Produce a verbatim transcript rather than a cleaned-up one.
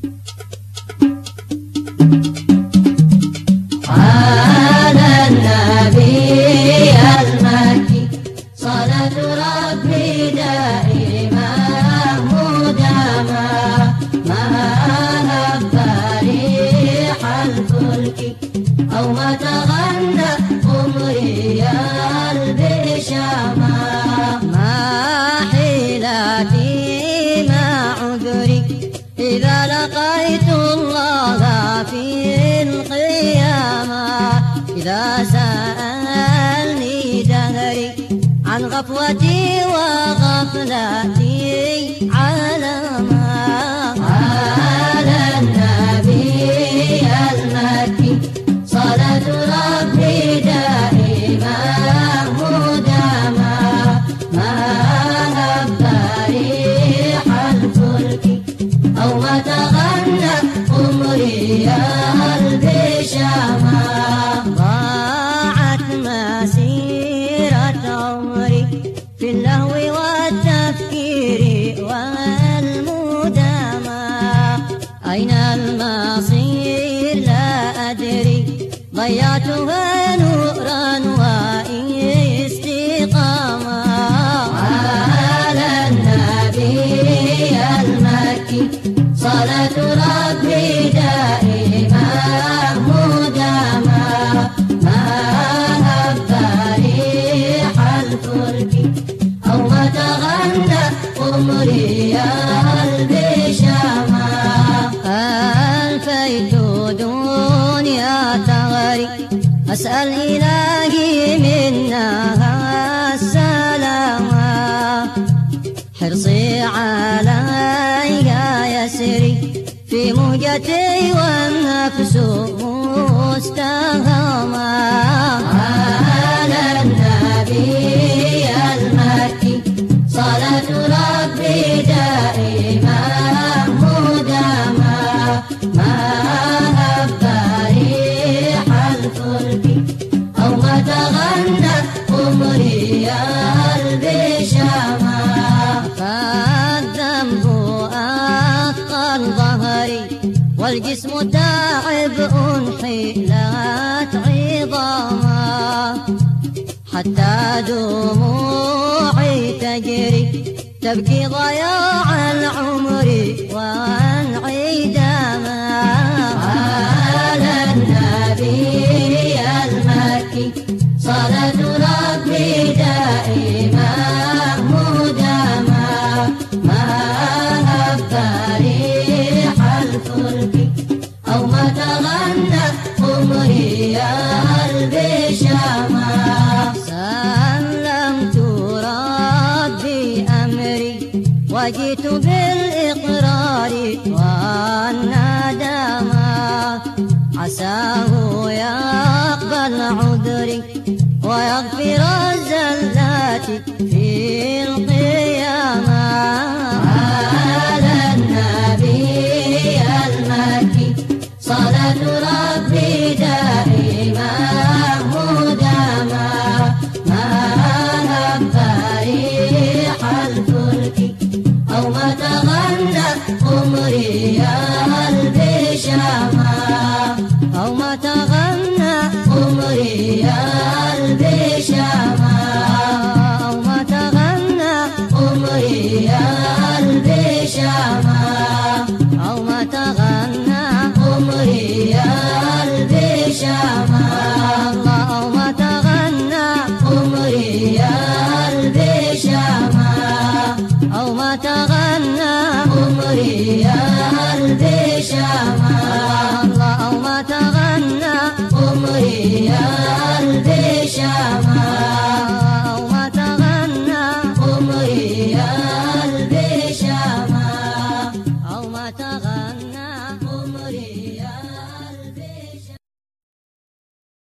على النبي المكي صلاة ربي دائما مداما ما هب ريح الفلك أو ما تغنى قمري البشاما ما حيلتي ما عذري إذا لقيت الله في القيامة إذا سألني دهري عن غفوتي وغفلتي علما على النبي المكي صلاة ربي دائما مداما ما هب ريح الفلك أو ما تغنى قمري البشاما ضاعت مسيرة عمري في اللهو والتفكير والمدامى أين المصير لا أدري ضيعتها نورا واستقامة على النبي المكي صلاة ربي دائما مداما ما هب ريح الفلك أو ما تغنى قمري البشاما ألفيت دنيا تغري أسأل إلهي منها السلامة حرصي عليها يسري في موجتي والنفس مستهامة على النبي المكي صلاة ربي دائما مداما ما هب ريح الفلك أو ما تغنى قمري البشاما فالذنب أثقل ظهري والجسم تعب حيلت عظاما حتى دموعي تجري تبكي ضياع العمر وانعداما على النبي المكي صلاة ربي دائما مداما ما هب ريح الفلك أو ما تغنى قمري البشاما سلمت ربي أمري وجئت بالإقرار والندامة عساه يقبل عذري ويغفر الزلات في القيامة على النبي المكي صلاة ربي دائما مداما ما هب ريح الفلك أو ما تغنى قمري البشاما أو ما تغنى قمري البشاما أو ما تغنى قمري البشاما أو ما تغنى